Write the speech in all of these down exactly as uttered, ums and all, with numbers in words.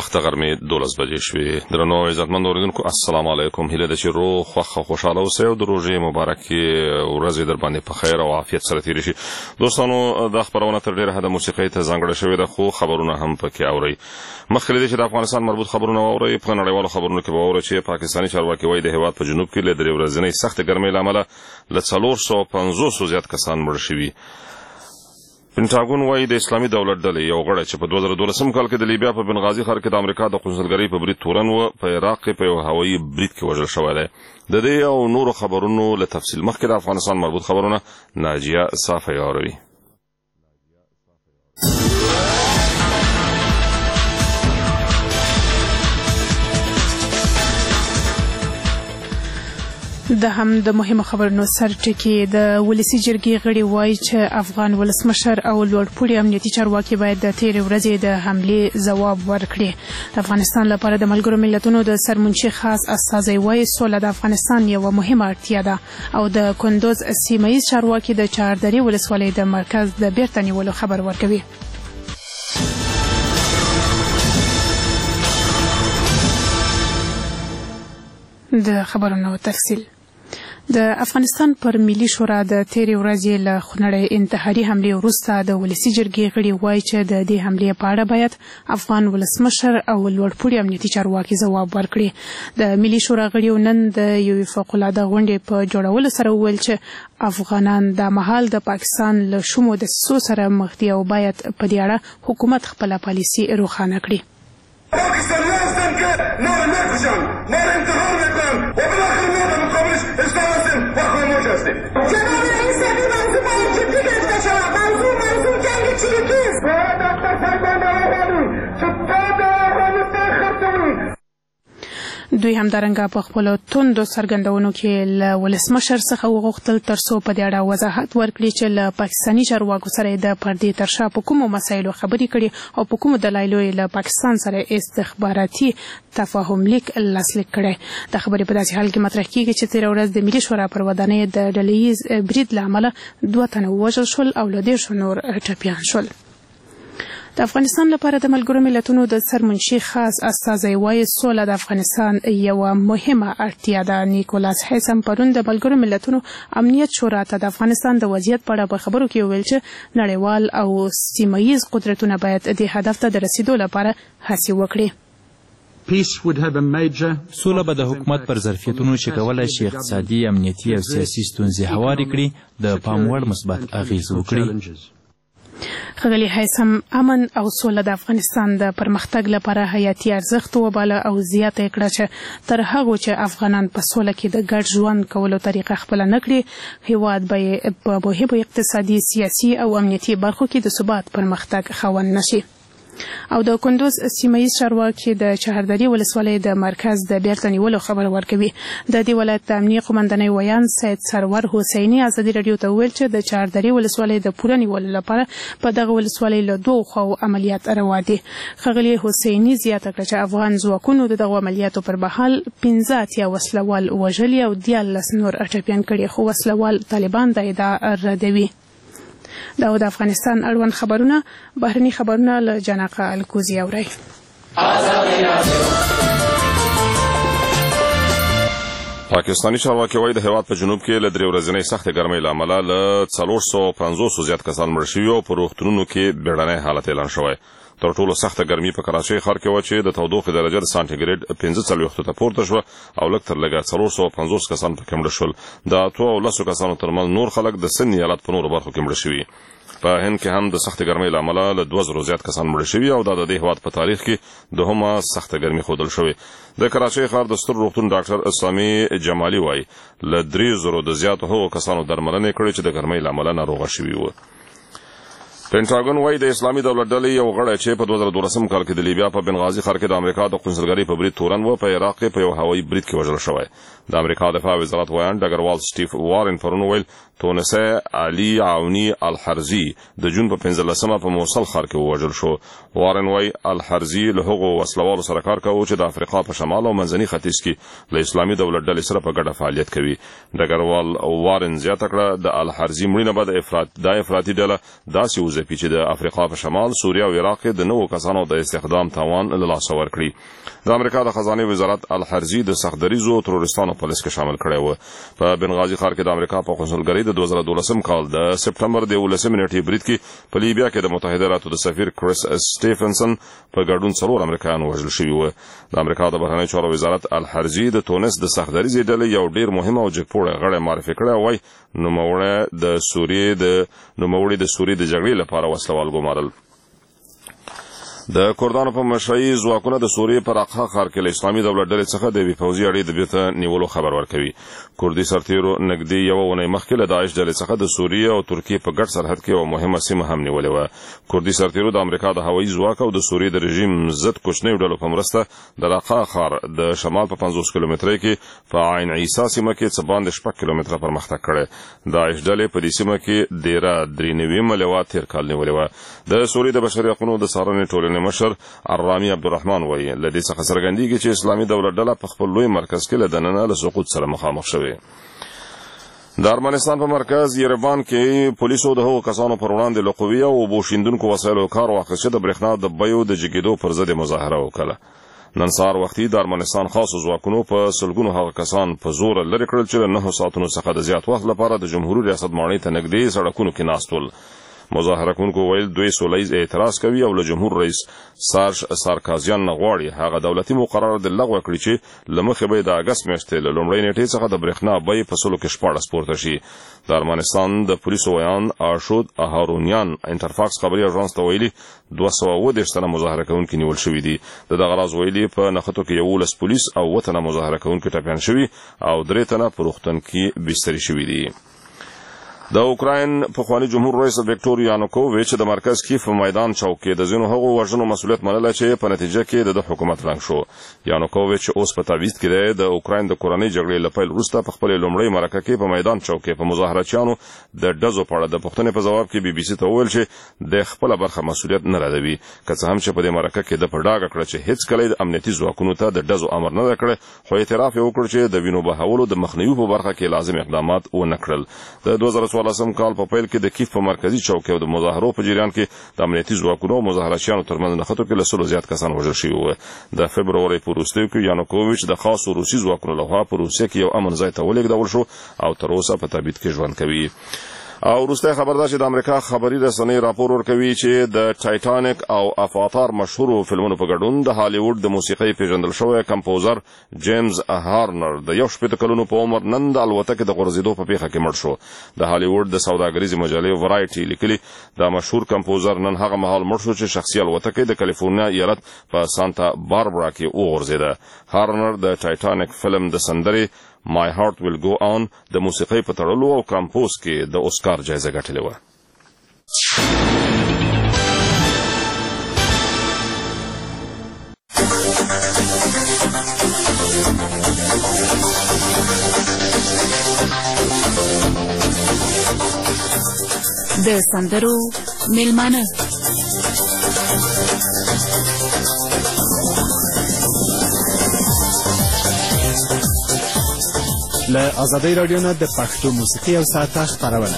سخته غرمې دولس بجې شوې. درنو عزتمندو اوریدونکو السلام علیکم. هیله ده چې روغ خوښ او خوشاله اوسئ او د روژې مبارکې ورځې در باندې په خیر او عافیت سره تېرې شي. دوستانو دا خپرونه تر ډېره حده موسیقۍ ته ځانګړې شوې ده خو خبرونه هم پکې اورئ. مخکې له دې چې د افغانستان مربوط خبرونه واورئ په نړیوالو خبرونو کې به واورئ چې پاکستاني چارواکي وایي د هېواد په جنوب کې له درې ورځنۍ سختې ګرمۍ له امله له څلور سوه پنځوسو زیات کسان مړه شوي. پینټاګون وایي د اسلامي دولت ډلې یو غړی چې په دوه زره دولسم کال کې د لیبیا په بنغازي ښار کې د امریکا د قونسلګرۍ په برید تورن و په عراق کې په یو هوایي برید کې وژل شوی دی. د دې او نورو خبرونو له تفصیل مخکې د افغانستان مربوط خبرونه ناجیه صافی اوروي. د هم د مهمو خبرونو سرټکي د ولسي جرګې غړي وایي چې افغان ولسمشر او لوړپوړي امنیتي چارواکي باید د تېرې ورځې د حملې ځواب ورکړي. د افغانستان لپاره د ملګرو ملتونو د سرمنشي خاص استازی وایي سوله د افغانستان یوه مهمه اړتیا ده او د کندوز سیمه ییز چارواکي د چهاردرې ولسوالۍ د مرکز د بیرته نیولو خبر ورکوي. د خبرونو تفصیل. د افغانستان پر ملي شورا د تېرې ورځې له خونړۍ انتحاري حملې وروسته د ولسي جرګې غړي وایي چې د دې حملې په اړه باید افغان ولسمشر او لوړپوړي امنیتي چارواکي ځواب ورکړي. د ملي شورا غړیو نن د یوې فوق‌العاده غونډې په جوړولو سره وویل چې افغانان دا مهال د پاکستان له شومو دسیسو سره مخ دي او باید په دې اړه حکومت خپله پالیسي روښانه کړي. پاکستان ناستن که نار نکشن نار انتحار نکن و بالاخره ما به مقابلش ایستاد هستیم و خاموش هستیم. جناب رئیس این موضوع باید جدی گرفته شود. موضوع موضوع جنگ چریکی است. باید دفتر فرمان آوردیم ستاد افغانستان خرطوم. دوی همدارنګه په خپلو توندو څرګندونو کې له ولسمشر څخه وغوښتل ترڅو په دې اړه وضاحت ورکړي چې له پاکستاني چارواکو سره د پردې تر شا په کومو مسایلو خبرې کړي او په کومو دلایلو یې له پاکستان سره استخباراتي تفاهم لیک لاسلیک کړی. د خبرې په داسې حال کې مطرح کیږي چې تېره ورځ د ملي شورا پر ودانۍ د ډلهییز برید له امله دوه تنه ووژل شول او له دېرشو نور ټپیان شول. د افغانستان لپاره د ملګرو ملتونو د سرمنشي خاص استازی وایي سوله د افغانستان یوه مهمه اړتیا ده. نیکولاس هیسم پرون د ملګرو ملتونو امنیت شورا ته د افغانستان د وضعیت په اړه په خبرو کې وویل چې نړیوال او سیمه ییز قدرتونه باید دې هدف ته د رسیدو لپاره هڅې وکړي. سوله به د حکومت پر ظرفیتونو چې کولی شي اقتصادي امنیتي او سیاسي ستونزې هوارې کړي د پام وړ مثبت اغېز وکړي. ښاغلي هیثم امن او سوله د افغانستان د پرمختګ لپاره حیاتي ارزښت وباله او زیاته یې کړه چې تر هغو چې افغانان په سوله کې د ګډ ژوند کولو طریقه خپله نه کړي هېواد به یې په مهمو اقتصادي سیاسي او امنیتي برخو کې د ثبات پرمختګ خاوند نه شي. او د کندوز سیمه ییز چارواکي د چهاردرې ولسوالۍ د مرکز د بیرته نیولو خبر ورکوي. د دې ولایت د امنیه قومندانۍ ویان سید سرور حسیني ازادي راډیو ته وویل چې د چهاردرې ولسوالۍ د پوره نیولو لپاره په دغه ولسوالۍ له دوو خواو عملیات روان دي. ښاغلي حسیني زیاته کړه چې افغان ځواکونو د دغو عملیاتو پر مهال پنځه اتیا وسلوال وژلي او دیارلس نور ټپیان کړي خو وسلوال طالبان دا ادعا ردوي. دا د افغانستان اړوند خبرونه. بهرني خبرونه له جناقه الکوزي اورئ. پاکستاني چارواکي وایي د هېواد په جنوب کې له درې ورځنۍ سختې ګرمۍ له امله له څلور سوه پنځوسو زیات کسان مړه شوي او په روغتونونو کې بیړنی حالت اعلان شوی. تر ټولو سخته ګرمي په کراچۍ ښار کې وه چې د تودوخې درجه د سانټیګریډ پنځه څلوېښتو ته پورته شوه او لږ تر لږه څلور سوه پنځوس کسان پکې مړه شول. د اتو او لسو کسانو ترمنځ نور خلک د سن ایالت په نورو برخو کې مړه شوي. په هند کې هم د سختې ګرمۍ له امله له دوه زرو زیات کسان مړه شوي او دا د دې هېواد په تاریخ کې دوهمه سخته ګرمي ښودل شوې. د کراچۍ ښار د ستر روغتون ډاکټر اسلامي جمالي وایي له درې زرو د زیاتو هغو کسانو درملنې کړې چې د ګرمۍ له امله ناروغه شوي وو. پینټاګون وایي د اسلامي دولت ډلې یو غړی چې په دوه زره دولسم کال کې د لیبیا په بنغازي ښار کې د امریکا د قونسلګرۍ په برید تورن و په عراق کې په یو هوایي برید کې وژل شوی. د امریکا دفاع وزارت ویان ډګروال سټیف وارن پرون وویل تونسي علي عوني الحرزي د جون په پنځلسمه په موصل ښار کې ووژل شو. وارن وایي الحرزي له هغو وسلوالو سره کار کوي چې د افریقا په شمال او منځني ختیځ کې له اسلامي دولت ډلې سره په ګډه فعالیت کوي. ډګروال وارن زیاته کړه د الحرزي مړینه به د افراط د افراطي ډله داسې ځپي چې د افریقا په شمال سوریه او عراق کې د نوو کسانو د استخدام توان له لاسه ورکړي. د امریکا د خزانه وزارت الحرزي د سختدریزو تروریستانو په لیست کې شامل کړی و. په بنغازي ښار کې د امریکا په قونسلګرۍ د دوه زره دولسم کال د سپټمبر د یولسمې نیټې برید کې په لیبیا کې د متحده ایالاتو د سفیر کریس سټیفنسن په ګډون څلور امریکایان وژل شوي وو. د امریکا د بهرنیو چارو وزارت الحرزي د تونس د سختدریزې ډلې یو ډیر مهم او جګپوړی غړی معرفي کړی وای. نوموړی د سوریې د نوموړي د سوریې د جګړې لپاره وسلوال ګمارل. د کردانو په مشرۍ ځواکونه د سوریې په راقه ښار کې له اسلامي دولت ډلې څخه د یوې پوځي اډې د بیرته نیولو خبر ورکوي. کردي سرتیرو نږدې یوه اونۍ مخکې له داعش ډلې څخه د سوریې او ترکیې په ګډ سرحد کې یوه مهمه سیمه هم نیولې وه. کردي سرتیرو د امریکا د هوایي ځواک او د سوریې د رژیم ضد کوچنیو ډلو په مرسته د راقه ښار د شمال په پنځوس کیلومترۍ کې په عین عیسی سیمه کې څه باندې شپږ کیلومتره پرمختګ کړی. داعش ډلې په دې سیمه کې ډیره درې نوي لوا تیر کال نیولې وه. د سوریې د بشري حقوقو د څارنې ټولنې مشر الرامي عبدالرحمن وایي له دې څخه څرګندېږي چې اسلامي دولت ډله په خپل لوی مرکز کې له دننه له سقوط سره مخامخ شوې. د ارمنستان په مرکز یریوان کې پولیسو د هغو کسانو پر وړاندې له قوي او اوبو شیندونکو وسایلو کار واخیست چې د برېښنا د بیو د جګېدو پر ضد مظاهره وکړه. نن سهار وختي د ارمنستان خاصو ځواکونو په سلګونو هغه کسان په زور لرې کړل چې له نهو ساعتونو څخه د زیات وخت لپاره د جمهوري ریاست ماڼۍ ته نږدې سړکونو کې ناست ول. مظاهره کوونکو ویل دوی سولیز اعتراض کوي او له جمهور رئیس سارج سارکازیان نه غواړي هغه دولتي مقررات لغوه کړي چې له مخې به د اګست میاشتې له لومړۍ نیټې څخه د برېښنا بیې په سلو کې شپاړس پورته شي. د ارمنستان د پولیسو ویان آشود هارونیان انټرفاکس خبري اژانس ته ویلي دوه سوه اووه دېرش تنه مظاهره کوونکي نیول شوي دي. د دغه راز ویلي په نښتو کې یولس پولیس او اووه تنه مظاهره کوونکي ټپیان شوي او درې تنه په روغتون کې بستري شوي دي. د اوکراین پخوانی جمهور رئیس ویکټور یانوکوویچ د مرکز کیف په میدان چوک کې د ځینو هغو وژنو مسؤلیت منلی چې په نتیجه کې د حکومت ړنګ شو. یانوکوویچ اوس په تعویض کې دی. د اوکراین د کورنۍ جګړې له پیل وروسته په خپلې لومړۍ مرکه کې په میدان چوک کې په مظاهرچیانو د ډزو په اړه د پوښتنې په ځواب کې بي بي سي ته وویل چې د خپله برخه مسؤلیت نه ردوي. که څه هم چې په دې مرکه کې د په ډاګه کړه چې هېڅکله د امنیتي ځواکونو ته د ډزو امر نه دی کړی، خو اعتراف یې وکړ چې د وینو بهولو د مخنیوي په برخه کې لازم اقدامات ونه کړل. د دوه زره څوارلسم کال په کې د کیف په مرکزی چوک کې د مظاهرو په جریان کې د امنیتي ځواکونو او مظاهرچیانو ترمنځ نښتو کې له سلو زیات کسان وژل شوي وو. د فبرورۍ په وروستیو کې یانوکوویچ د خاصو روسي ځواکونو لخوا په روسیه کې یو امن ځای ته ولېږدول شو او تر اوسه په تبعید کې ژوند کوي. او وروستی خبر دا چې د امریکا خبري رسنۍ راپور ورکوي چې د ټایټانیک او افاتار مشهورو فلمونو په ګډون د هالیوډ د موسیقۍ پیژندل شوی کمپوزر جیمز هارنر د یو شپېته کلونو په عمر نن د الوتکې د غورځېدو په پیښه کې مړ شو. د هالیوډ د سوداګریزې مجلې ورایټي لیکلي د مشهور کمپوزر نن هغه مهال مړ شو چې شخصي الوتکې د کالیفورنیا ایالت په سانتا باربرا کې وغورځېده. هارنر د ټایټانیک فلم د سندرې My Heart Will Go On د موسیقۍ په تړلو او کمپوز کې د اوسکار جایزه ګټلې وه. د سندرو میلمانه له ازادۍ راډیو نه د پښتو موسیقي او ساعته خپرونه.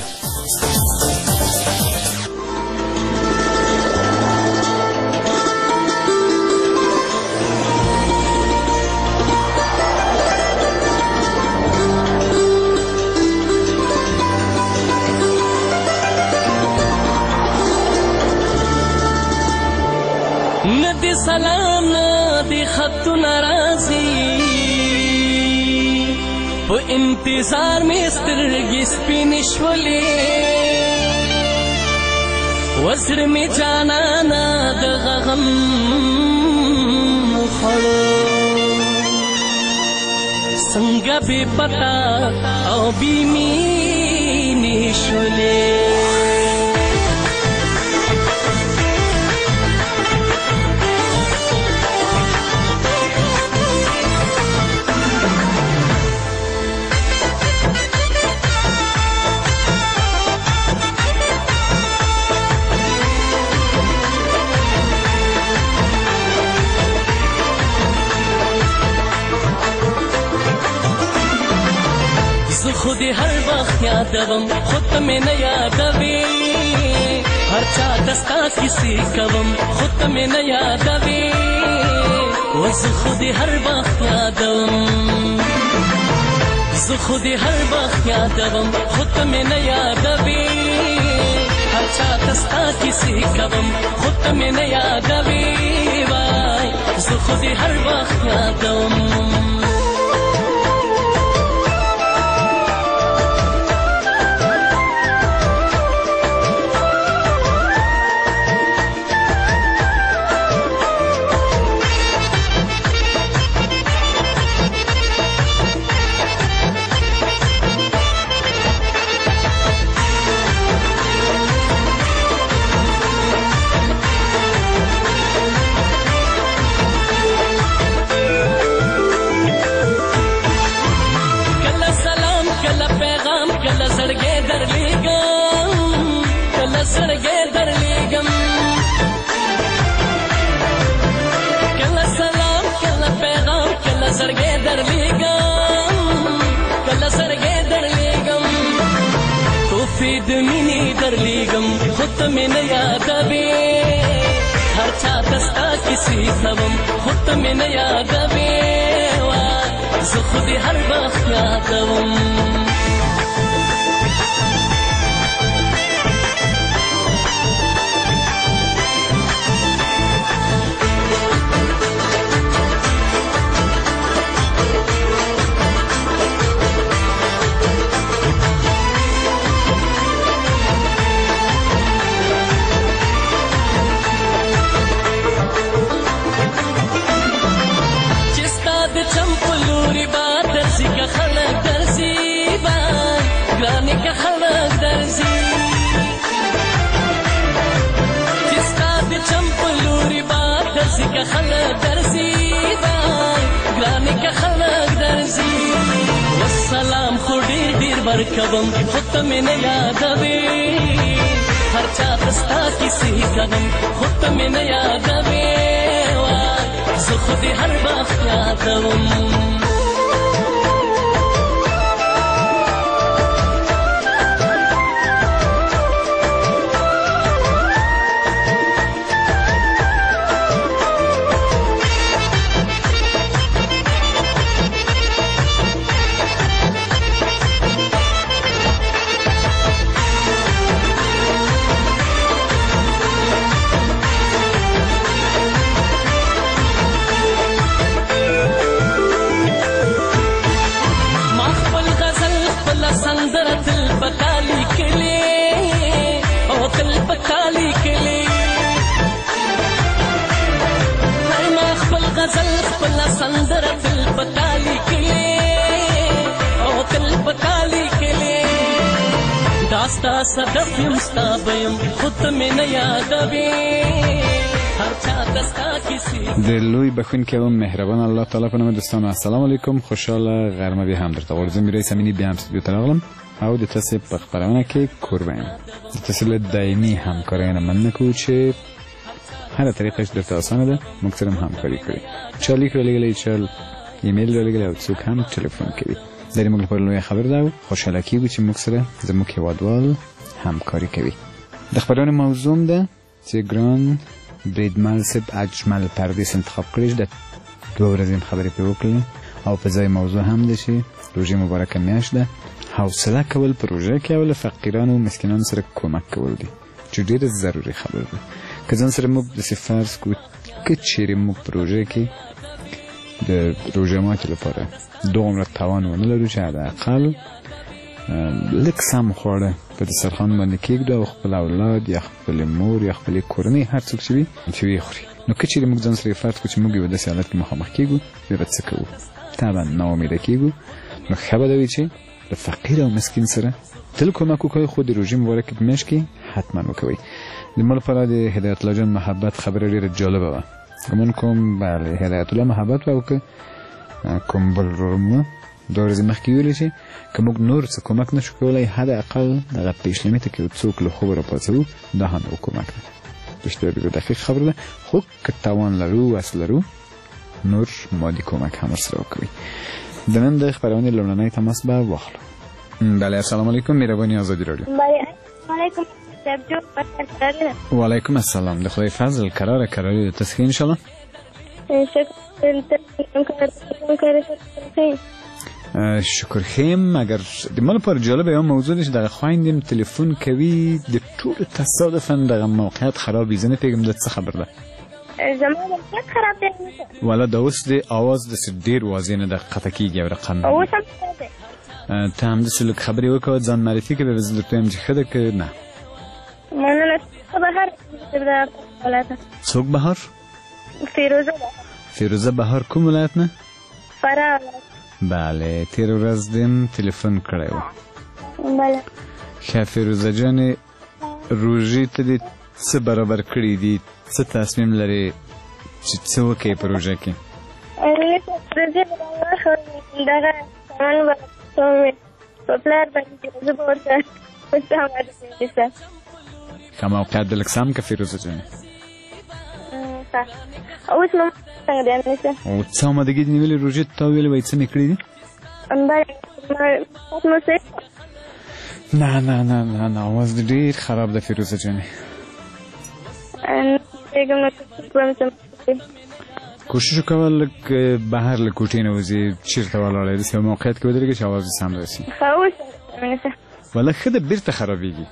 ندی سلام ندی خطونه راځي په انتظار مې سترګې سپینې شولې وزړه مې جانانه د غم وخوړو څنګه بې پتا او بې مینې شولې خودی هر وخت یادوم خود ته مې نه یادوي هر چا دستا کسی کوم خود می نه یادوي وز خودی هر وخت یادوم زه خودی هر وخت یادوم خود می نه یادوي هر چا دستا کسی کوم خود می نه یادوي وای زه خودی هر وخت یادوم د مینې درلیږم خو ته مې نه یادوې هر چا ته ستا کیسې کوم خو ته مې نه یادوې زه خو دې هر وخت یادوم که خلق درزی بای گرانی که خلق درزی والسلام خوڑی دیر برکبم خود من یادوی هر چا تستا کسی کدم خود من یادوی زو خودی هر وقت یادوم سندره تل پتالی کلی او تل پتالی کلی داستا صدف یم ستا بیم خود مې نه یادوي هر چا دستا کسی د لوی بخونکي او مهربان الله تعالی په نوم دوستانو السلام علیکم خوشاله غرمه بیا هم درته غواړم میرای سمینی بیا هم استودیو ته راغلم او د تاسو په خبرونه کې قربان د تاسو له دایمي همکارانه مننه کوم چې هر طریقه چې درته اسانه ده موږ سره همکاري کوي چا لیک رالیږلی چا ایمیل رالیږلی او څوک هم ټلیفون کوي دا موږ لپاره لویه خبر ده او خوشحاله کیږو چې موږ سره زموږ هیوادوال همکاري کوي د خبرونو موضوع ده چې ګران بریدمل صاحب اجمل پردیس انتخاب کړی د دوه ورځې خبرې پرې وکړلې او په ځای موضوع هم ده چې روژې مبارکه میاشت ده حوصله کول په روژه کې او له فقیرانو او مسکینانو سره کمک کول دي چې ډېره ضروري خبره ده که ځان سره موږ داسې فرض کړو که چیرې موږ په روژه کې د روژه ماتي لپاره دومره توان ونه لرو چې حداقل لږ سم خواړه په دسترخوان باندې کېږدو او خپل اولاد یا خپل مور یا خپلې کورنۍ هر څوک چې وي چې ویې خوري نو که چیرې موږ ځان سره فرض کړو چې موږ یو داسې حالت کې مخامخ کېږو بیا به څه کوو طبعا ناامیده کېږو نو ښه به ده وي چې د فقیر او مسکین سره تل کومک وکړئ خو د روژې مبارکې په میاشت کې حتما وکوئ د ما لپاره د هدایت الله جان محبت خبره ډېره جالبه وه ګمان کوم بله هدایت الله محبت به او که کوم بل ورور مو دوه ورځې مخکې ویلي چې که موږ نور څه کومک نشو کولی حداقل دغه پیشلمي ته که څوک له خوبه راپاڅوو دا هم یو کومک ده بشتر ډېره دقیق خبره ده خو که توان لرو وس لرو نور مادي کومک هم ورسره وکوئ د نن د خپرونې لومړنی تماس به واخلو بله السلام علیکم مهرباني آزادي راډیو بله علیکم صاحب جو بخیر. وعلیکم السلام. د خدای فضل قراره قراری د تسخیر ان شاء الله. شکر خیم. اگر د مال پر جالب یو موضوع دي چې دغه خويندم تلیفون کوي د ټول تصادفا دغه موقعیت خراب زنه پیغام د څه خبر ده؟ زما موقعیت خراب دی. ولا د اوس د आवाज د ډیر واضح نه د قطع کیږي رقم. او سم ده. ته هم د سلوک خبرې وکړه ځان معرفي کړې به زه درته هم چې خده کې نه. مننه. بهر د ولایت. څوک بهر؟ فیروزه. فیروزه بهر کوم ولایت نه؟ فراه. بله تیر ورځ دیم تلیفون کړی و. بله. ښه فیروزه جانې روژې ته دې څه برابر کړي دي؟ څه تصمیم لرې چې څه وکړې په روژه کې؟ روژې دغه سامان به په پلار باندې زه به ورته وسم. ښه موقعیت د لږ سم که فیروزه جانې؟ ښه. اوس نو څنګه دی امنیسه؟ او څه آمادګي دې نیولې روژې ته تا وویلې وایي څه مې کړي دي؟ نه نه نه نه نه आवाज دې ډېر خراب ده فیروزه جانې. کوشش وکړه لږ بهر له کوټې نه وځې چېرته ولاړې داسې یو موقعیت کې ودرېږې چې आवाز دې سم راسي. والله ښه ده بېرته خرابېږي.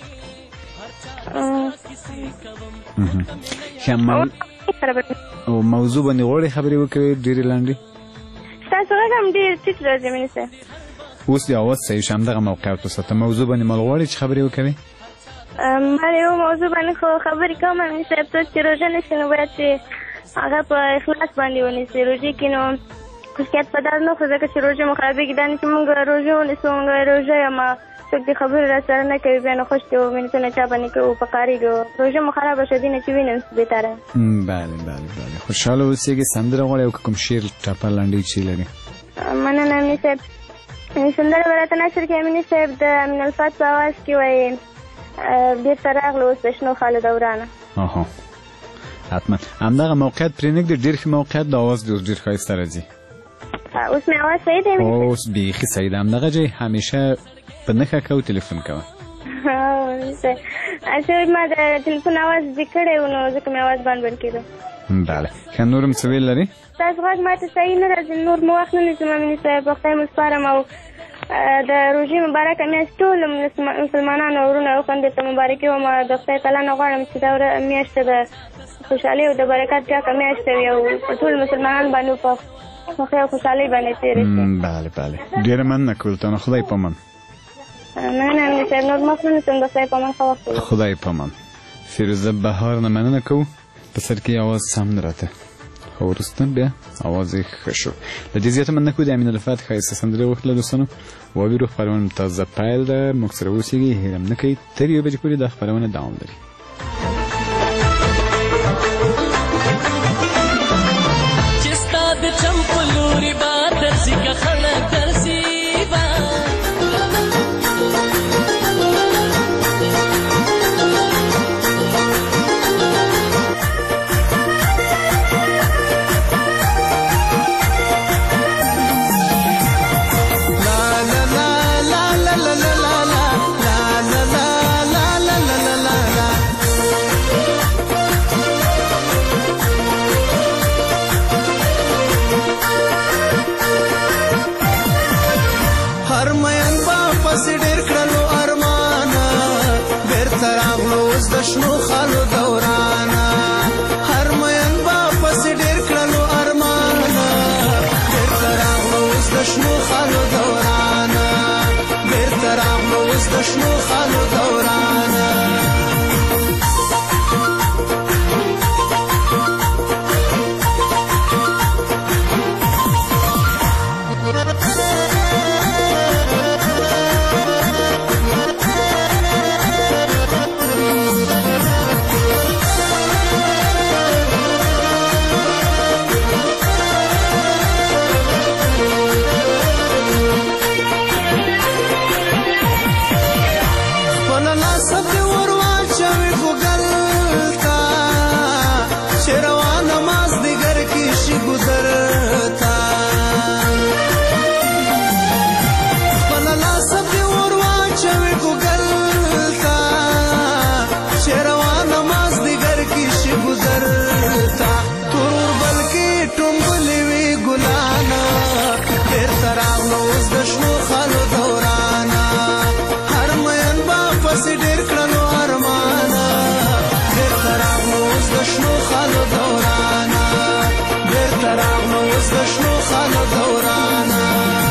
ښه او موضوع باندې غواړې خبرې وکړې ډېرې لنډې؟ ستاسو غږ هم ډېر ټیټ راځي منیسه. اوس د اواز صحیح شو همدغه موقعیت وساته. موضوع باندې مال غواړې چې خبرې وکړې؟ ما یو موضوع باندې خو خبرې کوم منیسه. څوک چې روژه نشي نو باید چې هغه په اخلاص باندې ونیسي. روژې کې نو خصوصیت په دار نه خو ځکه چې روژه مو خرابېږي دا نه چې مونږ روژه ونیسو مونږ روژه یم څوک دې خبرې را سره نه کوي بیا نو خوش دې ومنځونه چا باندې کوو په کارېږو. روژه مو خرابه شو دي نه چې وینم بهتره. بله بله بله خوشحاله اوسېږي. سندره غواړې او که کوم شعر ټپه لنډۍ چې لري؟ مننه امني صاحب. سندره به راته نشر کړي امني صاحب د امین الفات په اواز کې وایي بېرته راغله اوس د شنو خالو دورانه. اها حتما همدغه موقعیت پرېنږدې ډېر ښه موقعیت د اواز دې اوس ډېر ښایسته راځي. اوس مې اواز صحیح دی؟ اوس بیخي صحیح ده. همدغه ځای همیشه په نښه کوه تلیفون کوه. اچھا ما د تلیفون اواز دې کړی و نو ځکه مې اواز بند بند کېده. بله ښه نور هم څه ویل لرې؟ ستاسو غږ ما ته صحیح نه راځي. نور مو وخت نه نیسم امیني صاحب. په خدای مو سپارم او د روژې مبارکه میاشت ټول مسلمانانو وروڼو او خویندو ته مبارکي وایم. د خدای تعالی نه غواړم چې دا میاشت د خوشحالۍ او د برکت ډکه میاشت وي او په ټول مسلمانانو باندې په خوښۍ او خوشحالۍ باندې تېره شي. بله بله ډېره مننه کولتانه. خدای پامان. نه نه امني صاحب نور مخ نه نیسم. د خدای پامان ښه وخت. خدای پامان. فیروزه بهار نه مننه کوو. په سر کې اواز سم نه راته خو وروسته بیا اواز یې ښه شو. له دې زیاته مننه کوو. د امین الفات ښایسته سندرې وغوښتله دوستانو. واوري روح خپرونه تازه پیل ده. موږ سره اوسېږئ هېر هم نه کوئ. تر یو بجې پورې دا خپرونه دوام لري. چې ستا د چم په لورې به درځي که خلک درځي به شنو خالو دورانا هر مین با پس ډیر کړلو ارمانا بیرته راغلو اوس د شنو خالو دورانا بیرته راغلو اوس د شنو خالو دورانا Of the اوس د شنو خالو دورانه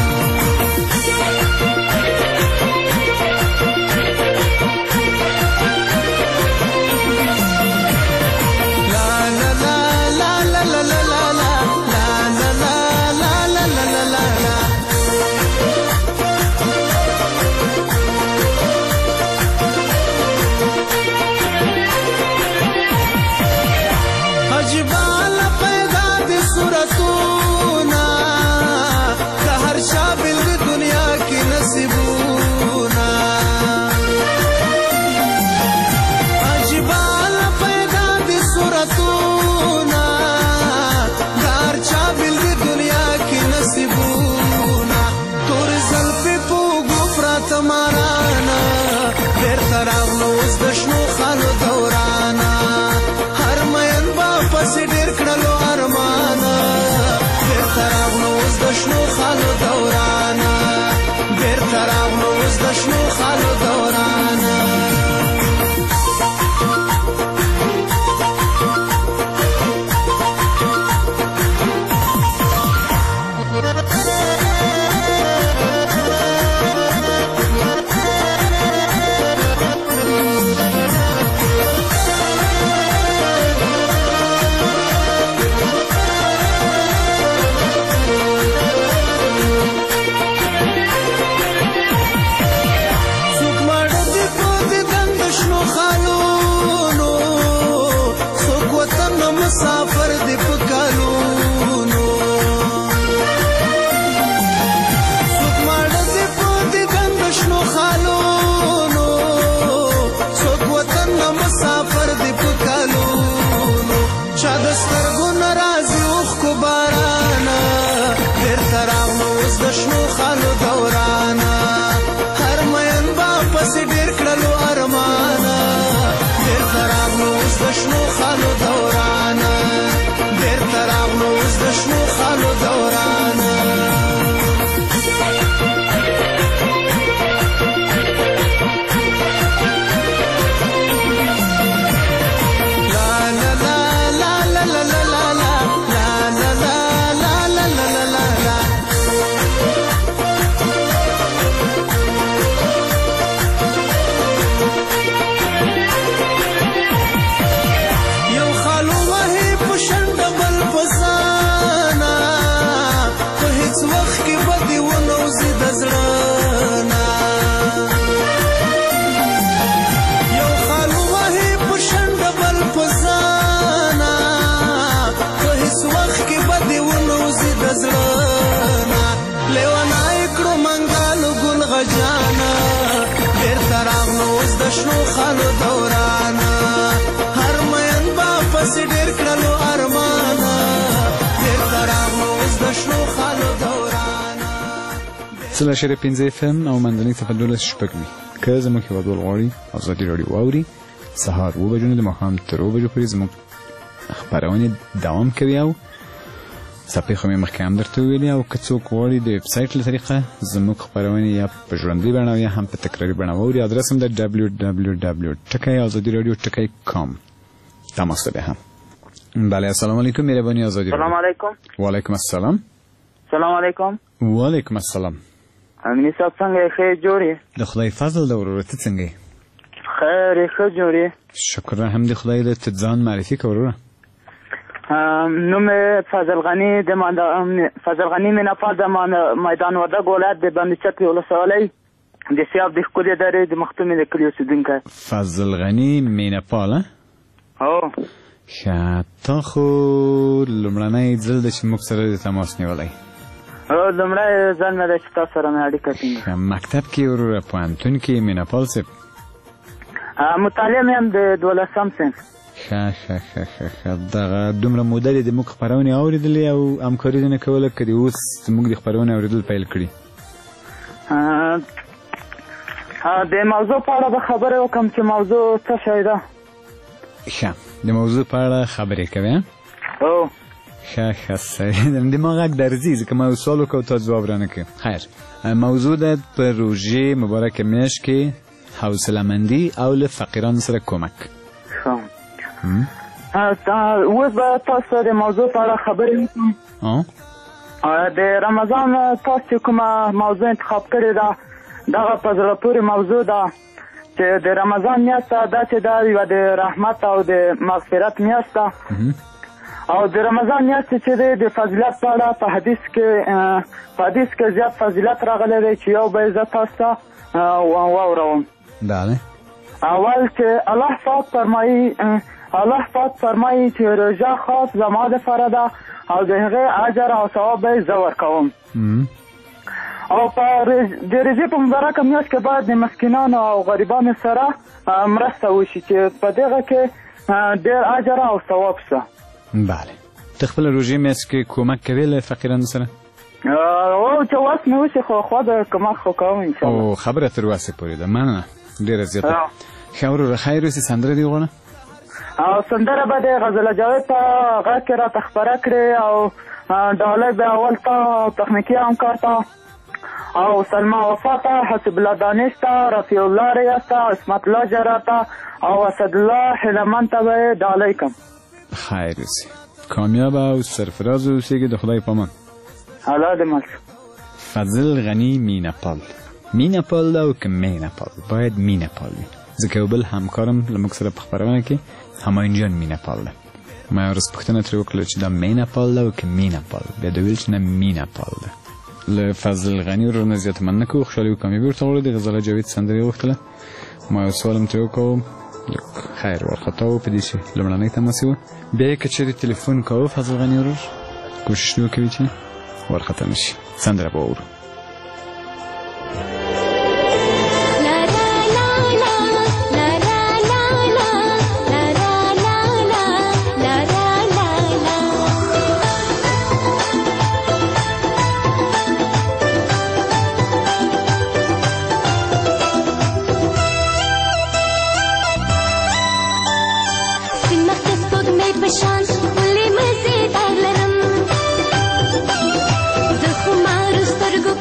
سل شر پنځه اف ام او منځنۍ صفر دولس شپږ وي که زموږ هېوادوال غواړي ازادي راډیو واوري سهار اوه بجو نه د ماښام تر اوه بجو پورې زموږ خپرونې دوام کوي او څپې خو مې مخکې هم درته وویلې او که څوک غواړي د ویب سایټ له طریقه زموږ خپرونې یا په ژوندۍ بڼه یا هم په تکراري بڼه واوري ادرس هم د ډبلیو ډبلیو ډبلیو ټکی ازادي راډیو ټکی کام تماس ته هم. بله السلام علیکم مهربانی آزادی سلام علیکم. و علیکم السلام. سلام علیکم. و علیکم السلام. امنی صاحب څنګه ښه جوړې؟ د خدای فضل د ورور ته څنګه یې؟ خیر ښه جوړې. شکر الحمد خدای له ته ځان معرفي کړه وروره. نوم فضل غنی د فضل غنی میناپال د میدان وردګ ولایت د بندچک ولسوالۍ د سیاب د ښکلې درې د مختومې د کلي اوسېدونکی. فضل غنی میناپال هو ښه تا خو لومړنی ځل ده چې موږ سره د تماس نیولی؟ هو لومړی ځل مې ده چې تاسو سره مې اړیکه ټینګه. مکتب کې وروره پوهنتون کې میناپال صاحب؟ مطالعه مې هم د دولسم صنف. ښه ښه ښه ښه ښه دغه دومره موده دې د موږ خپرونې اورېدلې او همکاري دې نه کوله که دې اوس زموږ د خپرونې اورېدل پیل کړي؟ د موضوع په اړه به خبرې وکړم چې موضوع څه شی ده. ښه د موضوع په اړه خبرې کوې؟ هو ښه ښه صحیح د ما غږ درځي ځکه ما یو سوال وکړ او تا ځواب رانه کړې. خیر موضوع ده په روژې مبارکه میاشت کې حوصله‌مندي او له فقیرانو سره کمک. اوس به تاسو د موضوع په اړه خبرې وکړم د رمضان تاسو چې کومه موضوع انتخاب کړې ده دغه په زړه پورې موضوع ده چې د رمضان میاشت دا چې دا یوه د رحمت او د مغفرت میاشت ده او د رمضان میاشت چې دی د فضیلت په اړه په حدیث کې په حدیث کې زیات فضیلت راغلی دی چې یو به یې زه تاسو ته واوروم. بله. اول چې الله پاک فرمایي الله پاک فرمایي چې روژه خاص زما دپاره ده او د هغې اجر او ثواب به یې زه ورکوم. او په د روژې په مبارکه میاشت کې باید د مسکینانو او غریبانو سره مرسته وشي چې په دغه کې ډېر اجر او ثواب شته. بله. ته خپل روژې میاشت کې کمک کوې له فقیرانو سره؟ او چې وس مې وشي خو خوا د کمک خو کوم انشاءالله. او خبره تر وسې پورې ده. مننه ډېره زیاته. ښه وروره خیر اوسې. سندره دې وغواړه؟ او سندره به د غزل جاوید په غږ کې راته خپره کړې او ډالۍ به اول ته او تخنیکي همکار ته او سلما وفا ته، حسب الله دانش ته، رفیع الله ریاض ته، عصمت الله جرا ته او اسد الله حلمن ته به ډالۍ کړم. خیر اوسې. کامیاب او سرفراز اوسېږي. د خدای په امان. الله دې مل. فضل غنی مینپال. مینپال ده او که مینپال باید مینپال وي ځکه یو بل همکارم له موږ سره په خپرونه کې همایون جان مینپال ده. ما یو ورځ پوښتنه ترې وکړله چې دا مینپال ده او که مینپال. بیا د ویل چې نه مینپال ده. له فضل غني ورور نه زیاته مننه کوو. خوشحالي او کامیابي ورته غواړو. د غزاله جاوید سندره یې غوښتله. ما یو سوال هم ترې وکړو. خیر وارخطا و په دې چې لومړنۍ تماسې وه. بیا یې که چېرې تلیفون کوو فضل غني ورور کوشش دې وکوي چې وارخطا نه شي. سندره به واورو. زه خو مارو سترګو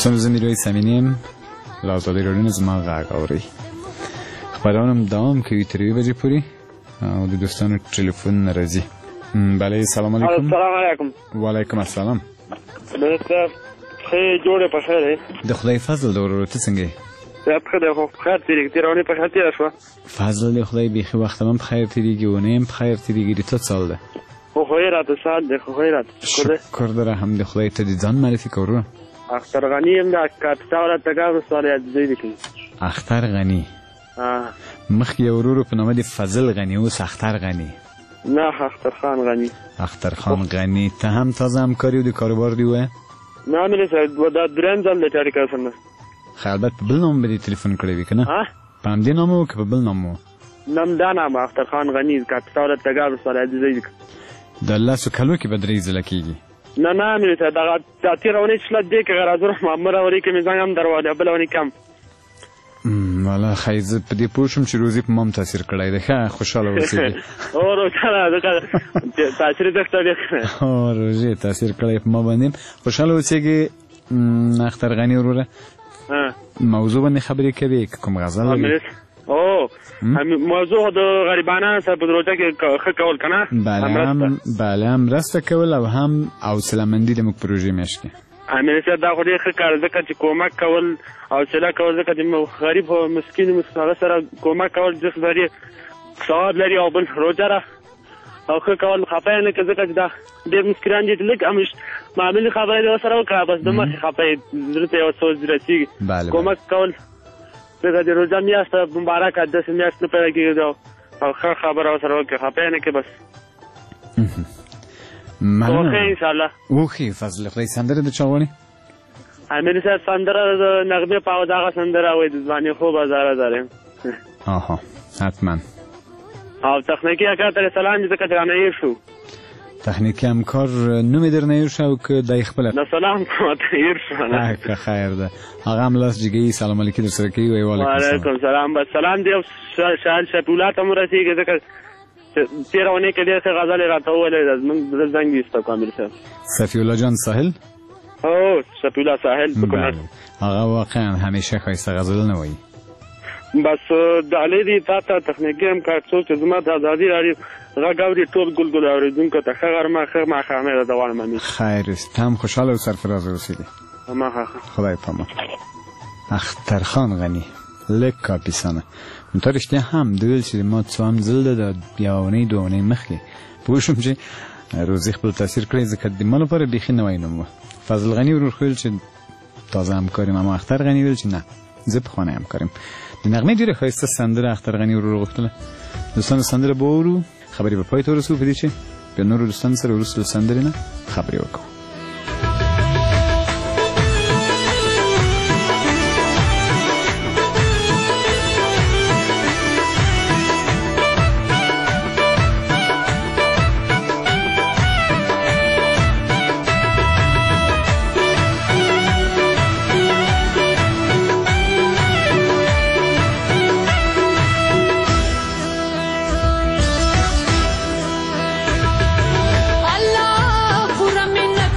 دوستان زمین روی سمینیم لازاده رادیو زما غاگ آوری خبرانم دوام کوي تر یوې بجې پورې او د دوستانو ټلیفون راځي. بله سلام علیکم. السلام علیکم. وعلیکم السلام. دلته خې جوړه په خیر د خدای فضل د ورور ته څنګه یې په خیر خو خیر تیری تیرونه په خیر تیر شو فضل د خدای بيخي وخت هم په خیر تیریږي و نه په خیر تیریږي ته څل ده خو خیرات سال ده خو خیرات شکر در هم د خدای ته د ځان معرفي کورو اختر غنی هم دا کاټاوله تګاو سوال یاد دی کی اختر غنی ها مخ یو ورور په نامه د فضل غنی او اختر غنی نه اختر خان غنی اختر خان غنی ته هم تازه همکاری د کاروبار دی و نه مې سره دا درن ځل د تاریخ سره خالبت په بل نوم باندې ټلیفون کړی وی کنه ها په دې نوم او په بل نوم نام دا نام اختر خان غنی کاټاوله تګاو سوال یاد دی د الله سو کلو کې بدري زل کېږي نه نه مې ته دا د تیرونه چې دې کې غراځره مامر اوري کې مې ځان هم دروازه بلونه کم والا خیز په دې پوښم چې روزي په مام تاثیر کړای دی ښه خوشاله اوسئ او روزانه دا تاثیر دښته دی او روزي تاثیر کړای په ما باندې خوشاله اوسئ اختر غنی وروره موضوع باندې خبرې کوي کوم غزل لري او موضوع د غریبانو سره په دروازه کې ښه کول کنه بله هم بله هم راسته کول او هم حوصله مندي د موږ پروژې میاشتې همیشه دا خو ډېر ښه کار ځکه چې کومک کول حوصله کول ځکه چې غریب او مسکین هغه سره کومک کول ډېر لري ثواب لري او بل روزه را او ښه کول خفه نه که ځکه چې دا ډېر مسکران دي لږ همش معمولي خبرې د ورسره وکړه بس د مخې خفه زړه ته یو سوچ رسېږي کومک کول دغه د روزه میاشت مبارک داسې میاشت نه پیدا کېږي او ښه خبره ورسره وکړه خفه نه کړې بس اوښې انشاءالله اوښې فضل خدای سندره د چا غواړي امیر صاحب سندره د نغمې په دغه سندره وایي د ځواني خوب هزاره زاره آها حتما او تخنیکي اکا ته سلام دې ځکه درانه یې شو تخنیکي همکار نومې درنه یو شو که دای خپله نه سلام کوم ته یې شو نه که خیر ده هغه هم لاس جګوي سلام علیکم در سره کوي وایي وعلیکم سلام بس سلام دی او شال شپولا ته مو رسېږي ځکه تېره اونۍ کې ډېر ښه غزل یې راته وویلی زموږ زه زنګ ایسته کامل صاحب صفي الله جان ساحل او صفي الله ساحل په کونړ هغه واقعا همیشه ښایسته غزلونه وایي بس ډالۍ دي تا ته تخنیکي همکار څوک چې زما د ازادي راډیو غږ اوري ټول ګلګل اورېدونکو ته ښه غرمه ښه ماښام یې درته غواړم امین خیر است هم خوشحاله او سرفراز اوسېدې خدای پامان اخترخان غنی لږ کاپیسانه تا رښتیا هم د ویل چې ما څو هم ځل ده د یوه اونۍ دوه اونۍ مخکې پوه شوم چې روزي خپل تاثیر کړی ځکه د ما لپاره بیخي نوی نوم و فضل غني ورور خو ویل چې تازه همکار یم اما اختر غني ویل چې نه زه پخوانی همکار یم د نغمې ډېره ښایسته سندره اختر غني ورور غوښتله دوستانو سندره به واورو خبرې به پای ته ورسوو په دې چې بیا نورو دوستانو سره وروسته د سندرې نه خبرې وکړو Allah pura minna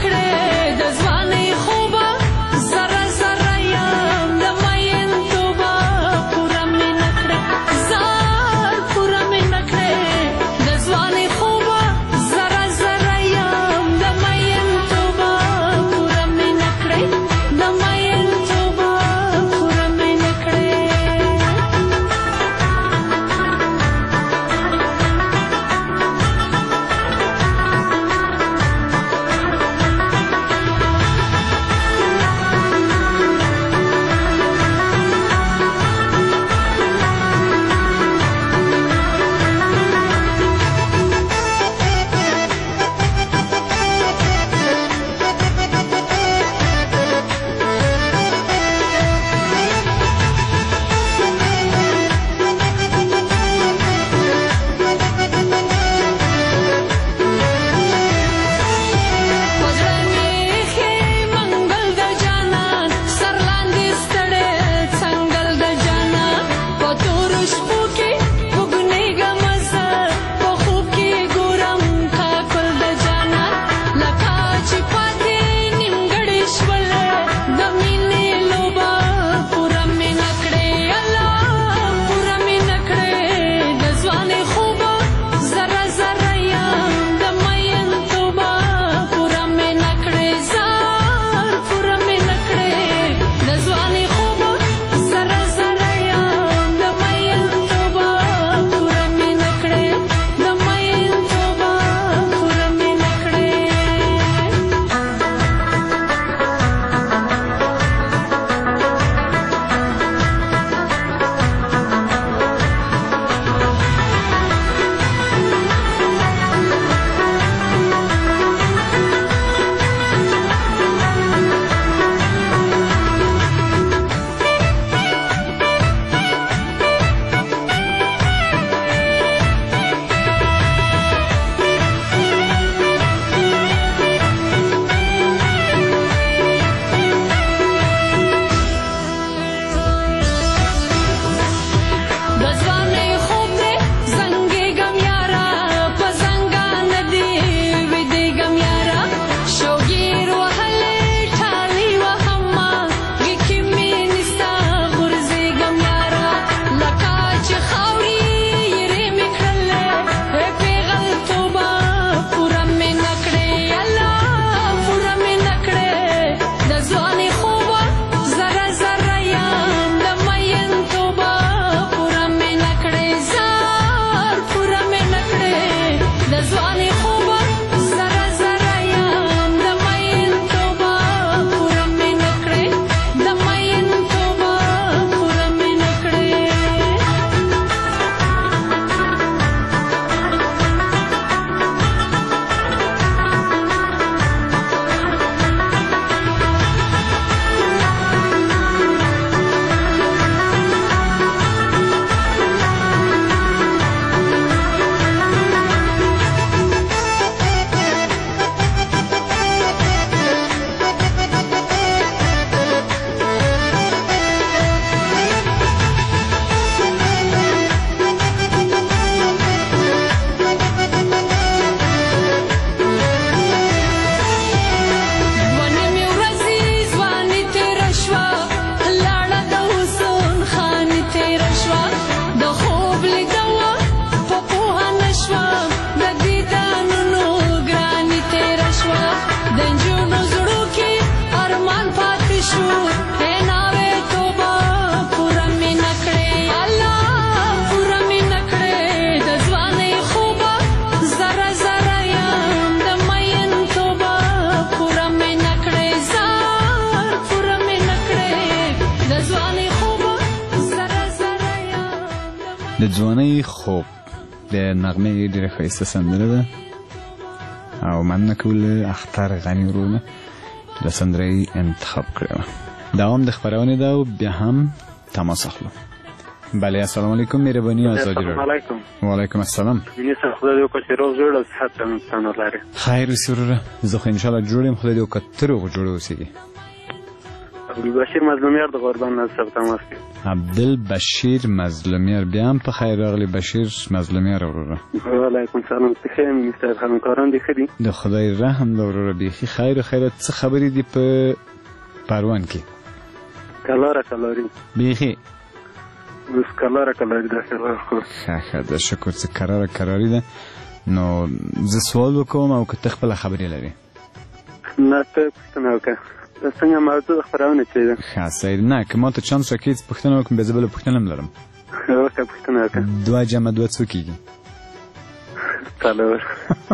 د ځوانۍ خوب د نغمې ډېره ښایسته سندره ده او مننه کول اختر غني ورونه د سندرې انتخاب کړې وه. دوام د خپرونې ده او بیا هم تماس اخلو. بله السلام علیکم مهرباني آزادي راډیو. السلام علیکم. وعلیکم السلام. مینې سره خدای دې وکړي چې روغ جوړ او صحت سلامت ولرې. خیر اوسې وروره زه خو انشاءالله جوړ یم خدای دې وکړه ته روغ جوړ اوسېږي. عبدالبشیر مظلومیار د غوربند نه سره تماس کوي. عبدالبشیر مظلومیار بیا هم په خیر راغلی بشیر مظلومیار وروره. وعلیکم سلام ښه یم مینې صاحب همکاران دې ښه دي؟ د خدای رحم ده وروره بیخي خیر خیرت څه خبرې دي په پروان کې؟ کلاره کلاري بیخي اوس کلاره کلاري داسې خو ښه ښه د شکر چې کراره کراري ده. نو زه سوال وکوم او که ته خپله خبرې لرې؟ نه ته پوښتنه وکړه څنګه موضوع د خپرونې څه ده؟ ښه صحیح نه که ما ته چانس راکړې چې پوښتنه وکړم بیا زه بله پوښتنه هم لرم. وکړه پوښتنه وکړه. دوه جمع دوه څو کېږي؟ څلور.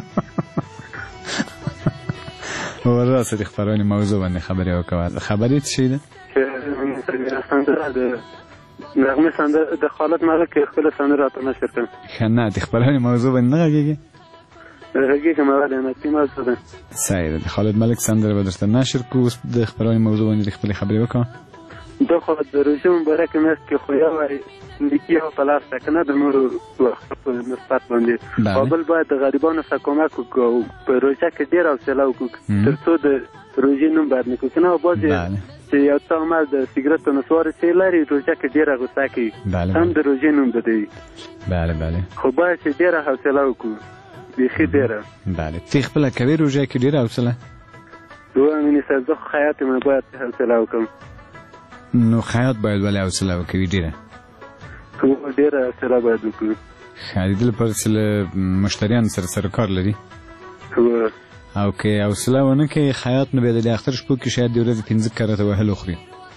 وراسه د خپرونې موضوع باندې خبرې وکړه. خبرې څه شی ده؟ سندره د نغمې سندره د خالد مغل کې خپله سندره راته نشر کړم. ښه نه د خپرونې موضوع باندې نه غږېږي؟ غږېږم هغه نعمتي موضوع ده. صحیح ده د خالد ملک سندره به درته نشر کړو. اوس د خپرونې موضوع باندې د خپلې خبرې وکړه. دا خو د روژې مبارکې میاشت کې خو یو نیکي او په لاس ده که نه د نورو وختو په نسبت باندې او بل باید د غریبانو سره کومک وکړو او په روژه کې ډېره حوصله وکړو تر څو د روژې نوم بد نه کړو که نه بعضې چې یو څه عمل د سګرټو نسواري څه لري روژه کې ډېره غوسه کوي هم د روژې نوم بدوي. بله بله خو باید چې ډېره حوصله وکړو بیخي ډېره. بله ته خپله کوې روژه کې ډېره حوصله؟ دوه مینې صاحب زه خو خیاط یم باید حوصله وکړم. نو خیاط باید ولې حوصله وکوي ډېره؟ ډېره حوصله باید وکړو. ښه د دې لپاره چې له مشتریانو سره سره کار لري او که حوصله ونه کوي خیاط نو بیا د اختر شپو کې شاید د ورځې پنځه کرته وهل وخوري.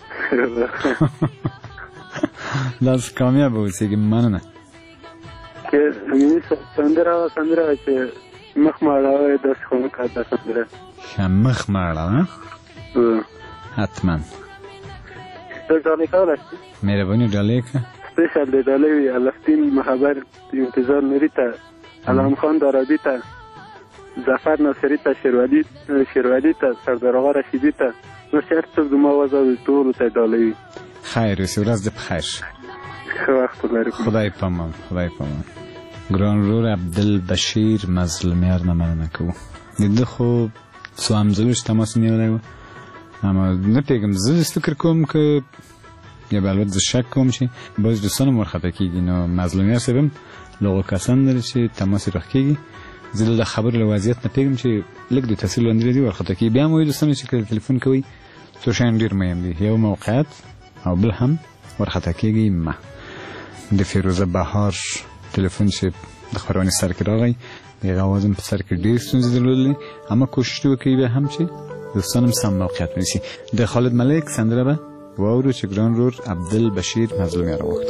داسې کامیابه اوسېږي. مننه. که مینې صاحب سندره هغه سندره وه چې مخ مه اړوئ داسې خو مه کوه دا سندره. ښه مخ مه اړوه حتما. ته ډالۍ کولی شې؟ مهرباني ډالۍ کړه. سپیشل د ډالۍ وي الفتین محبر انتظار نوري ته علام خان دارابي ته ظفر ناصري ته شیروالي شیروالي ته سردار آقا رشیدي ته نور چې هر څوک زما آواز اوري ټولو ته ډالۍ وي. خیر اوسې ورځ دې په خیر شه. ښه وخت ولرې. خدای پامان خدای پامان. ګران ورور عبدالبشیر مظلومیار نه مننه کوو. د ده خو څو همزلوش تماس نیولی و اما نه پوهېږم زه فکر کوم که یا به البته زه شک کوم چې بعضې دوستان هم ورخطا کېږي. نو مظلومیار صاحب هم له هغو کسان لري چې تماس یې راښکېږي. زه د خبرو له وضعیت نه پوهېږم چې لږ د تاثیر لاندې راځي ورخطا کېږي. بیا هم وایي دوستانو چې کله تلیفون کوئ څو شیان ډېر مهم دي یو موقعیت او بل هم ورخطا کېږي مه. د فیروزه بهار تلیفون چې د خپرونې سر کې راغی د هغه اواز هم په سر کې ډېر ستونزې درلودلې اما کوشش وکړئ بیا هم چې دوستان هم سم موقعیت ونیسي. د خالد ملک سندره به واورو چې ګران ورور عبدالبشیر مظلومیار وغوښته.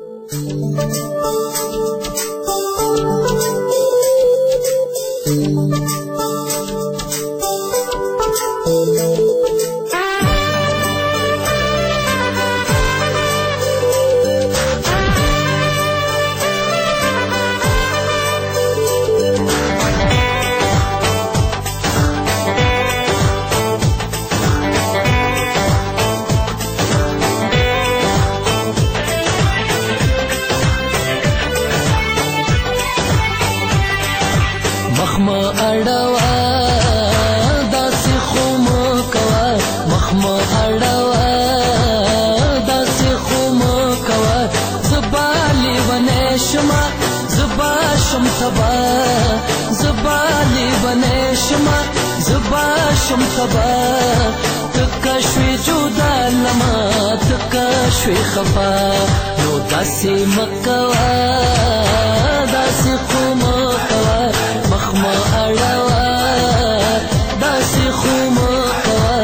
شوي خفا نو داسې مکوا داسې خو مکوا مخ مه اړوه داسې خو مکوا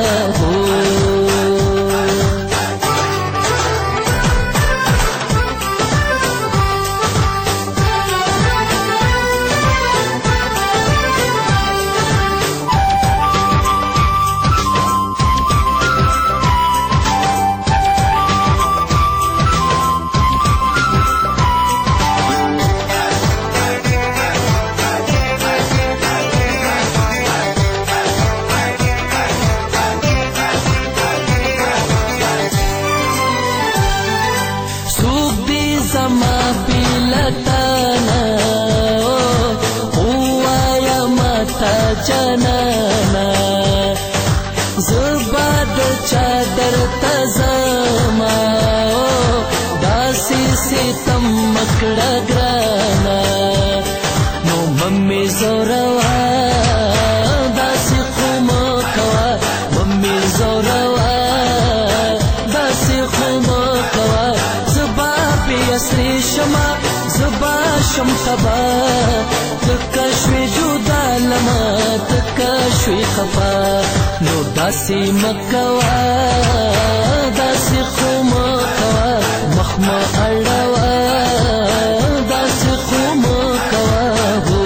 ستم مکړه ګرانا نو ممي زوروا داسې خو مکوا ممي زوروا داسې خو مکوا زبا پیسری شما زبا شم تبا تکشوی جدا لما تکشوی خفا نو داسې مکوا داسې خو مکوا مخما اړوا داسې خو مکوا هو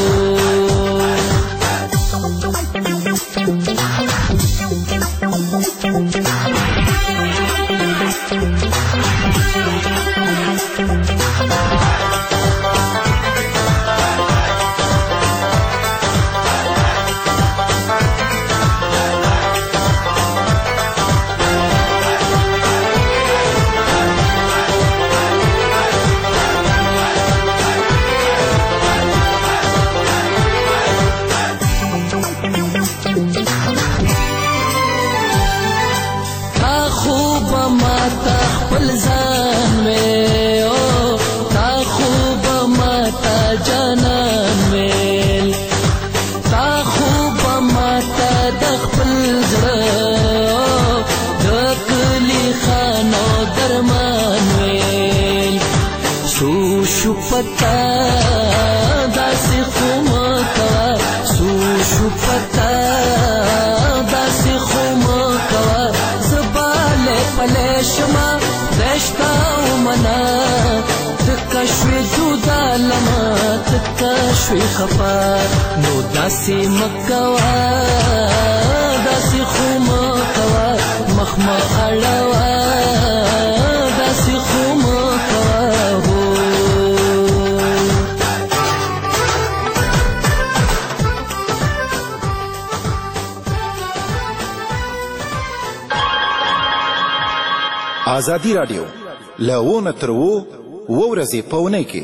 پتا داسې خو مکوا سو شو پتا داسې خو مکوا زباله پله شما دشتا ومنا تکشوی جدا لما تکشوی خفا نو داسې مکوا داسې خو مکوا مخما اړوا داسې خو مکوا هو آزادی رادیو له ونه تر و ورځې په اونۍ کې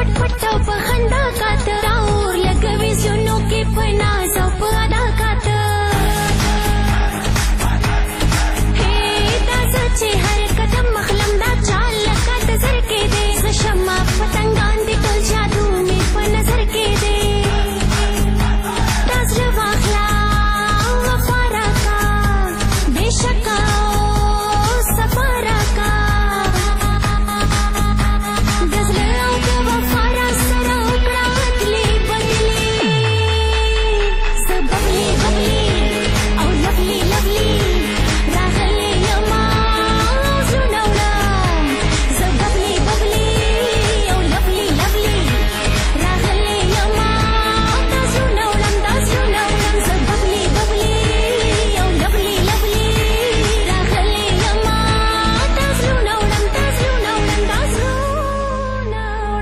پټ پټ او په خندا کاته راور لګوي زونو کې په ناز او په ادا کاته هې دا چې هر قدم مخلم دا چال لکه د زر کې دی شمع پتنګان دي ټول جادو مې په نظر کې دی دا زړه واخلا وفا راکا بې شکه او صفا راکا د زړه او د وفا را سره وکړه بدلې بدلې زه ببلې ببلې او لبلې لبلې راغلې یما زړونه وړم زه ببلې ببلې او لبلې لبلې راغلې یما دا زړونه وړم دا زړونه وړم زه ببلې ببلې او لبلې لبلې راغلې یما دا زړونه وړم دا زړونه وړم دا زړونه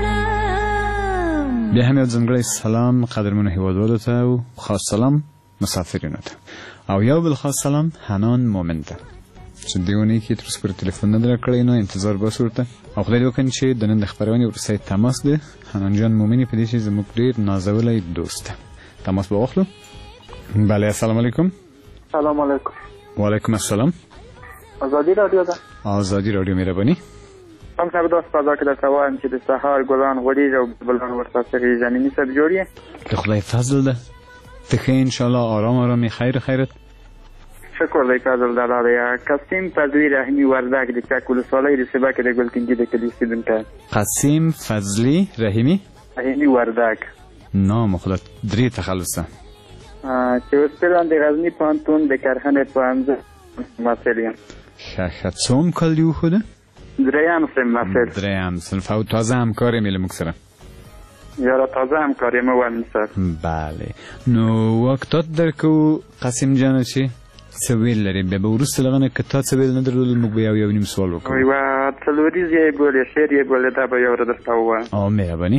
وړم. بیا هم یو ځانګړی سلام قدرمنو هیوادوالو ته او خاص سلام مسافرینو ته او یو بل خاص سلام حنان مومن ته چې دې اونۍ کې تر اوسه پورې تلیفون نه دی راکړی نو انتظار به ورته او خدای دې وکړي چې د نن د خپرونې وروستی تماس دی حنان جان مومنې په دې چې زموږ ډېر نازولی دوست ده. تماس به واخلو. بله السلام علیکم. سلام علیکم. وعلیکم السلام. ازادي رادیو ده. ازادي رادیو مهرباني. هم صاحب داس فضا کې درته وایم چې د سهار ګلان غوړېږي او بلبلان ورته خېږي. میني صاحب جوړ یې؟ د خدای فضل ده. ته ښه انشاءالله آرام آرام یې خیر خیرت. شکر دی فضل دادا دی. قسیم فضلي رحیمي وردګ د چک ولسوالۍ رسیبه کې د ګلټینګي د کلي اوسېدونکی. قسیم فضلي رحیمي رحیمي وردګ. نام خدا درې تخلص ده چې اوس فعلا د غزني پوهنتون د کرهنې پوهنځي محصل یم. ښه ښه څوم کال دې وښوده؟ دریم صنف محصل. دریم صنف او تازه همکار یې له موږ سره؟ یاره تازه همکار یم وایم سر. بله نو وقتات درکو قسیم جانه چې څه ویل لري بیا به وروسته له هغه نه که تا څه ویل نه درلودل موږ به یو یو نیم سوال وکړو. یوه څلوریز یې بولې شعر یې بولې دا به یو درته ووایم. او مهرباني.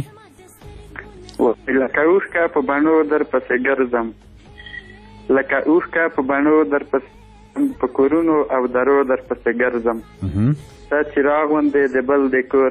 لکه اوښکه په بڼو در پسې ګرځم لکه اوښکه په بڼو در پسې په کورونو او درو در پسې ګرځم تا چراغ غوندې د بل د کور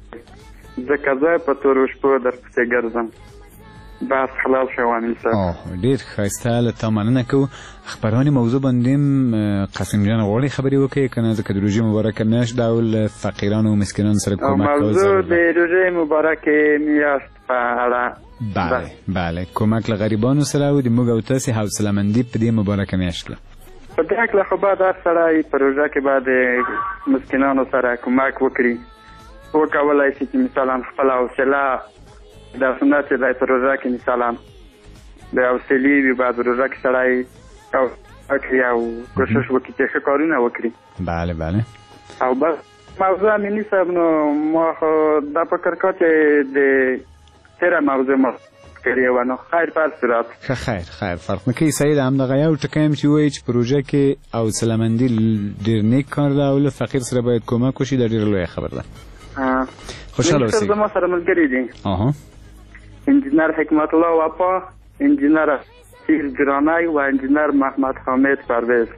ځکه زه په تورو شپو در پسې ګرځم. بس خلاص شو امین صاحب. ډېر ښایسته له تا مننه کوو. خپرونې موضوع باندې هم قاسم جان غواړي خبرې وکړي که نه ځکه د روژې مبارکه میاشت دا ول فقیرانو او مسکینانو سره کومک کول موضوع د روژې مبارکې میاشت په اړه. بله بله کومک له غریبانو سره او د موږ او تاسې حوصله‌مندي په دې مبارکه میاشت کې په دې هکله خو باید هر سړی په روژه کې باید د مسکینانو سره کومک وکړي. وکولی شي چې مثلا خپله حوصله دا سنت چې دی په روژه کې مثلا د حوصلې وي باید په روژه کې سړی وکړي او کوشش وکړي چې ښه کارونه وکړي. بله بله او بس موضوع امیني صاحب نو ما خو دا فکر کا چې د تیره موضوع ما کړې وه نو خیر په هر صورت ښه خیر خیر فرق نه کوي. صحیح ده همدغه یو ټکی هم چې ووایي چې په روژه کې حوصله‌مندي ډېر نیک کار ده او له فقیر سره باید کومک وشي دا ډېره لویه خبر ده. خوشحاله اوسئ. زما سره ملګري دي انجینر حکمت الله وفا، انجینر سیر جرانی و انجینر محمد حامد پرویز.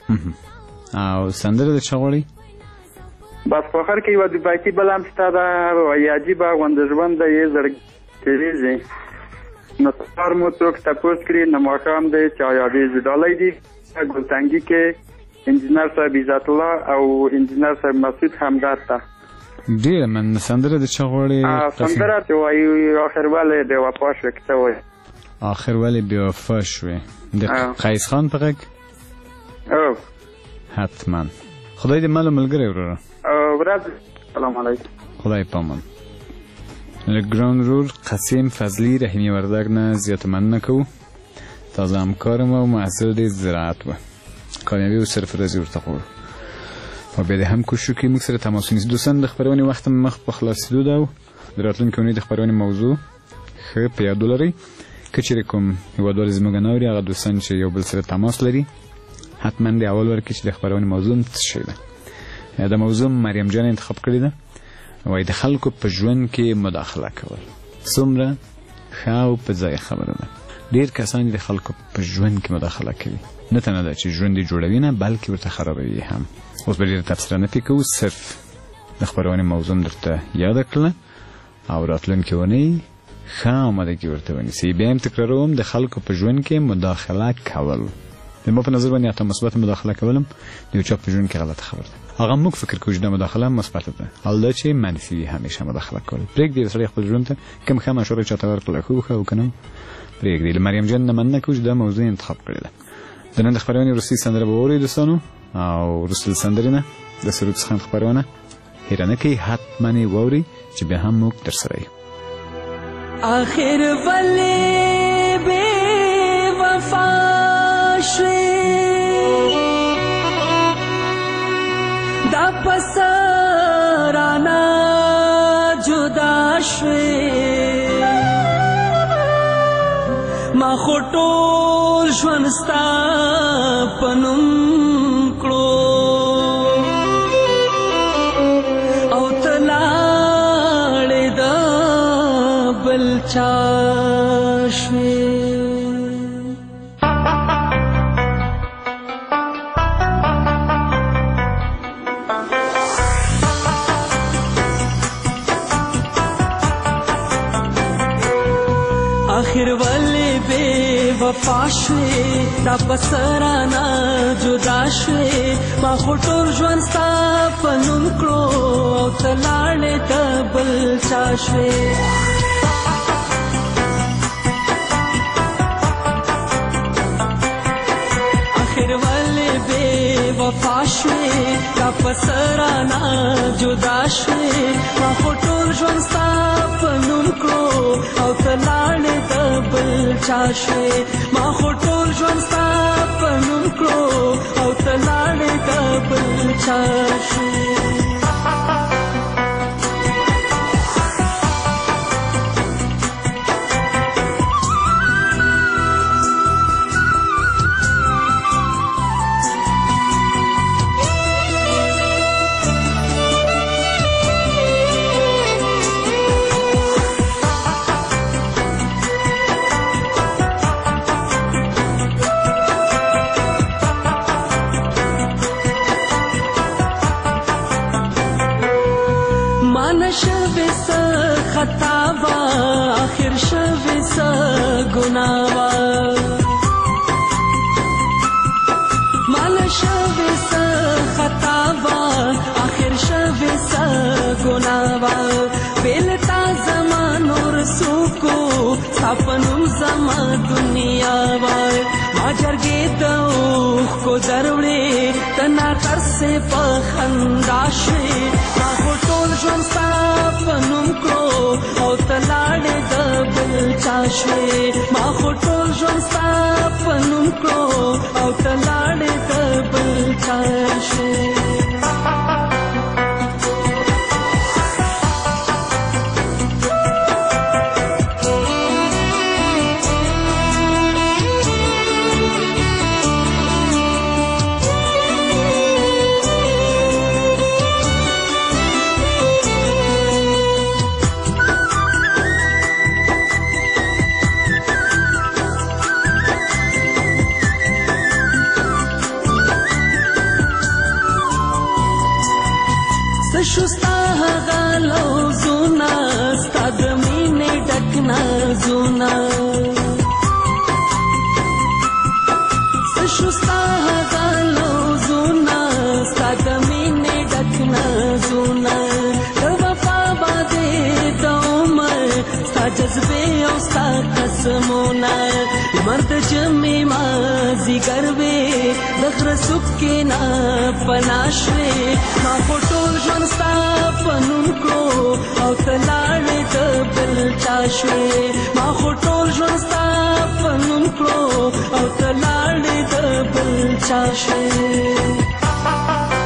او سندره د چا غواړي؟ بس په آخر کې یوه د بیتي بله هم شته ده وایي عجیبه غوندې ژوند دی یې زړه تېرېږي نو سهار مو څوک تپوس کړي نو ماښام دی چې آیا دې ډالۍ دي ګلتنګي کې انجینر صاحب عزت الله او انجینر صاحب مسعود همدرد ته. ډېره مننه. سندره د چا غواړي؟ سندره چې وایي آخر ولې بې وفا شوې که څه وایي آخر ولې بې وفا شوې د قیس خان په غږ؟ او حتما. خدای دې مل ملګری وروره. ورځ سلام علیکم. خدای پامان. له ګران رور قسیم فضلي رحیمي وردګ نه زیاته مننه کوو. تازه همکارم او محصل د زراعت و کامیابي او سرفرازي ورته غواړو او بیا د هم کوشش وکړي موږ سره تماس ونیسي. دوستان د خپرونې وخت مخ په خلاصېدو ده او د راتلونکې اونۍ د خپرونې موضوع ښه په یاد ولرئ. که چېرې کوم هېوادوال زموږ نه اوري هغه دوستان چې یو بل سره تماس لري حتما د اول ورکړي چې د خپرونې موضوع څه شی ده. د موضوع مریم جان انتخاب کړې ده وایي د خلکو په ژوند کې مداخله کول څومره ښه او په ځای خبره ده. ډېر کسان د خلکو په ژوند کې مداخله کوي نه تنه ده چې ژوند یې جوړوي نه بلکې ورته خرابوي هم. اوس به ډېره تبصره نه پرې کوو صرف د خپرونې موضوع درته یاده کړله او راتلونکې اونۍ ښه آمادګي ورته ونیسئ. بیا هم تکراروم د خلکو په ژوند کې مداخله کول، د ما په نظر باندې حتی مثبت مداخله کول هم د یو چا په ژوند کې غلطه خبره ده. هغه موږ فکر کوو چې د مداخله مثبته ده، حال دا چې منفي همیشه مداخله کول. پرېږدئ د سړی خپل ژوند ته کوم ښه مشوره چاته ورکړله ښه وښه او که نه پرېږدئ. له مریم جان نه مننه کوو چې دا موضوع انتخاب کړې ده. د نن د خپرونې وروستۍ سندره به واورئ دوستانو، او وروسته د سندرې نه د سرود څخه خپرونه هېره نه کوئ، حتما یې واورئ چې بیا هم موږ درسره یو. آخر ولې بې وفا شوې دا پس رانه جدا شوې، ما خو ټول ژوند ستا په نوم کړو او ته لاړې د بل چا شوې. آخر ولې بې وفا شوې دا پس رانه جدا شوې، ما خو ټول ژوند ستا په نوم کړو او ته لاړې د بل چا شوې. آخر ولې بې وفا شوې دا پس رانه جدا شوې، ما خو ټول ژوند ستا په نوم کړو او ته لاړې د بل چا شوې، ما خو ټول ژوند ستا په نوم کړو او ته لاړې د بل چا شوې. شوی سا خطا وا آخر شوی سا گناه وا، مال شوی سا خطا وا آخر شوی سا گناه وا، بیلتا زمان اور سوکو سپنم زما دنیا وا، ما جرګې د اوښ کو دروړې تنا تر سے په خندا شوې، ما خو ټول ژوند ستا په نوم کړو او ته لاړې د بل چا شوې، ما خو ټول ژوند ستا په نوم کړو او ته لاړې د بل چا شوې. شستا غالو زونا ستا د مینې ډک نازونه، شستا غالو زونا ستا د مینې ډک نازونه، د وفا باندې د عمر ستا جذبې او ستا قسمونه، مرد جمعې مازدیګر وې د غره څوکې نه پناه شوې، ما خو ټول ژوند ستا په نوم کړو او ته لاړې د بل چا شوې، ما خو ټول ژوند ستا په نوم کړو او ته لاړې د بل چا شوې.